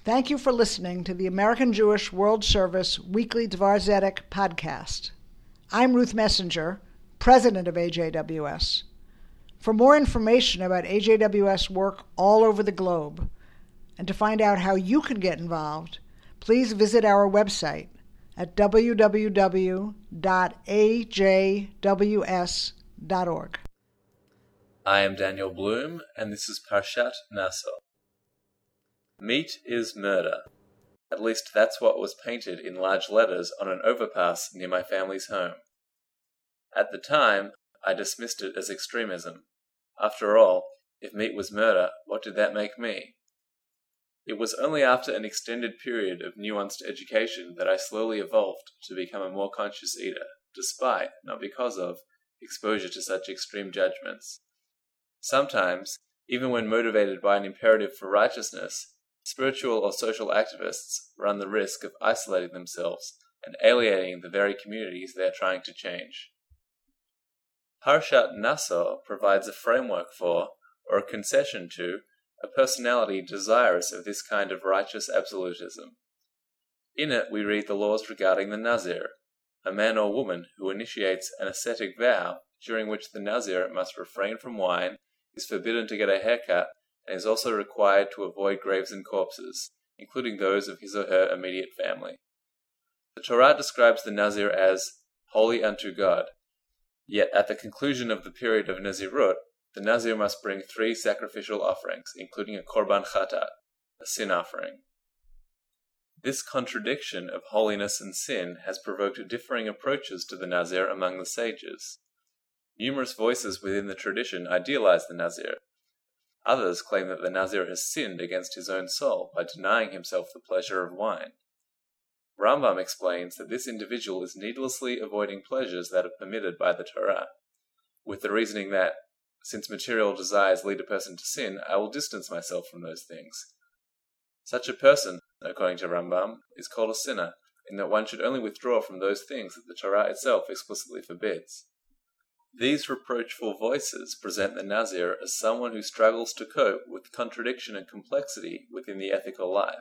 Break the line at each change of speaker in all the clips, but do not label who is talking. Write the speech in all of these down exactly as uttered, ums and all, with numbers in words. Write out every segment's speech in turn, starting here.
Thank you for listening to the American Jewish World Service Weekly Dvar Zedek podcast. I'm Ruth Messenger, president of A J W S. For more information about A J W S work all over the globe, and to find out how you can get involved, please visit our website at w w w dot a j w s dot org.
I am Daniel Bloom, and this is Parshat Naso. Meat is murder. At least that's what was painted in large letters on an overpass near my family's home. At the time, I dismissed it as extremism. After all, if meat was murder, what did that make me? It was only after an extended period of nuanced education that I slowly evolved to become a more conscious eater, despite, not because of, exposure to such extreme judgments. Sometimes, even when motivated by an imperative for righteousness, spiritual or social activists run the risk of isolating themselves and alienating the very communities they are trying to change. Parshat Naso provides a framework for, or a concession to, a personality desirous of this kind of righteous absolutism. In it we read the laws regarding the Nazir, a man or woman who initiates an ascetic vow during which the Nazir must refrain from wine, is forbidden to get a haircut, and is also required to avoid graves and corpses, including those of his or her immediate family. The Torah describes the Nazir as holy unto God, yet at the conclusion of the period of Nazirut, the Nazir must bring three sacrificial offerings, including a korban chatat, a sin offering. This contradiction of holiness and sin has provoked differing approaches to the Nazir among the sages. Numerous voices within the tradition idealize the Nazir. Others claim that the Nazir has sinned against his own soul by denying himself the pleasure of wine. Rambam explains that this individual is needlessly avoiding pleasures that are permitted by the Torah, with the reasoning that, since material desires lead a person to sin, I will distance myself from those things. Such a person, according to Rambam, is called a sinner, in that one should only withdraw from those things that the Torah itself explicitly forbids. These reproachful voices present the Nazir as someone who struggles to cope with contradiction and complexity within the ethical life.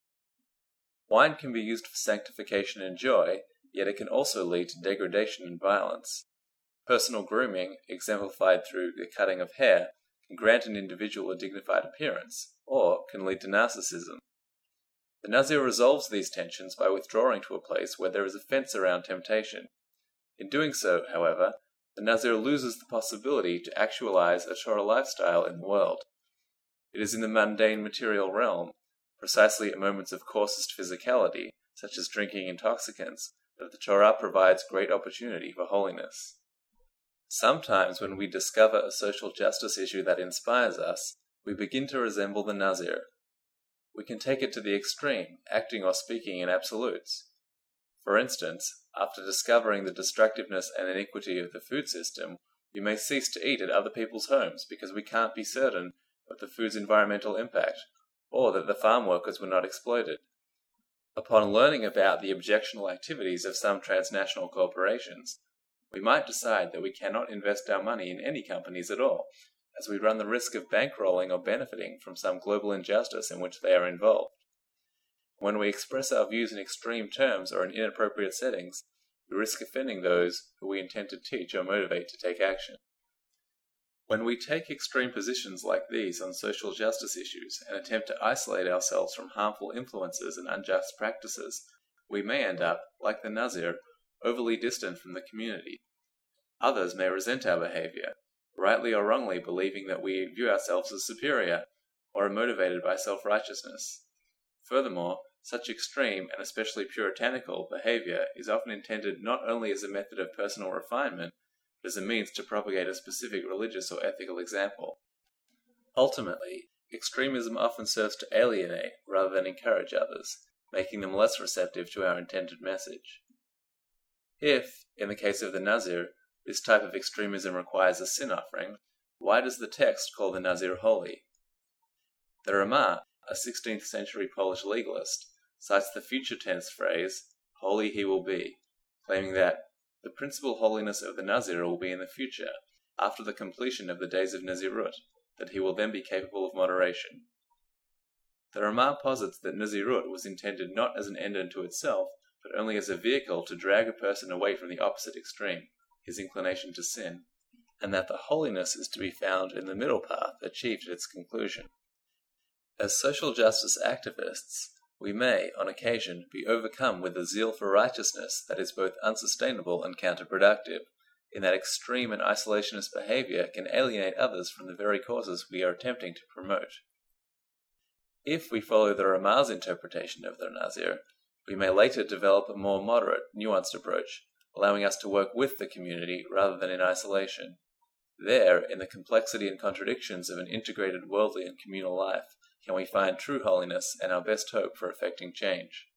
Wine can be used for sanctification and joy, yet it can also lead to degradation and violence. Personal grooming, exemplified through the cutting of hair, can grant an individual a dignified appearance, or can lead to narcissism. The Nazir resolves these tensions by withdrawing to a place where there is a fence around temptation. In doing so, however, the Nazir loses the possibility to actualize a Torah lifestyle in the world. It is in the mundane material realm, precisely at moments of coarsest physicality, such as drinking intoxicants, that the Torah provides great opportunity for holiness. Sometimes when we discover a social justice issue that inspires us, we begin to resemble the Nazir. We can take it to the extreme, acting or speaking in absolutes. For instance, after discovering the destructiveness and iniquity of the food system, we may cease to eat at other people's homes because we can't be certain of the food's environmental impact, or that the farm workers were not exploited. Upon learning about the objectionable activities of some transnational corporations, we might decide that we cannot invest our money in any companies at all, as we run the risk of bankrolling or benefiting from some global injustice in which they are involved. When we express our views in extreme terms or in inappropriate settings, we risk offending those who we intend to teach or motivate to take action. When we take extreme positions like these on social justice issues and attempt to isolate ourselves from harmful influences and unjust practices, we may end up, like the Nazir, overly distant from the community. Others may resent our behavior, rightly or wrongly believing that we view ourselves as superior, or are motivated by self-righteousness. Furthermore, such extreme and especially puritanical behavior is often intended not only as a method of personal refinement, but as a means to propagate a specific religious or ethical example. Ultimately, extremism often serves to alienate rather than encourage others, making them less receptive to our intended message. If, in the case of the Nazir, this type of extremism requires a sin offering, why does the text call the Nazir holy? The Ramah, a sixteenth century Polish legalist, cites the future tense phrase, holy he will be, claiming that the principal holiness of the Nazir will be in the future, after the completion of the days of Nazirut, that he will then be capable of moderation. The Ramah posits that Nazirut was intended not as an end unto itself, but only as a vehicle to drag a person away from the opposite extreme, his inclination to sin, and that the holiness is to be found in the middle path achieved at its conclusion. As social justice activists, we may, on occasion, be overcome with a zeal for righteousness that is both unsustainable and counterproductive, in that extreme and isolationist behavior can alienate others from the very causes we are attempting to promote. If we follow the Ramah's interpretation of the Nazir, we may later develop a more moderate, nuanced approach, allowing us to work with the community rather than in isolation. There, in the complexity and contradictions of an integrated worldly and communal life, can we find true holiness and our best hope for effecting change.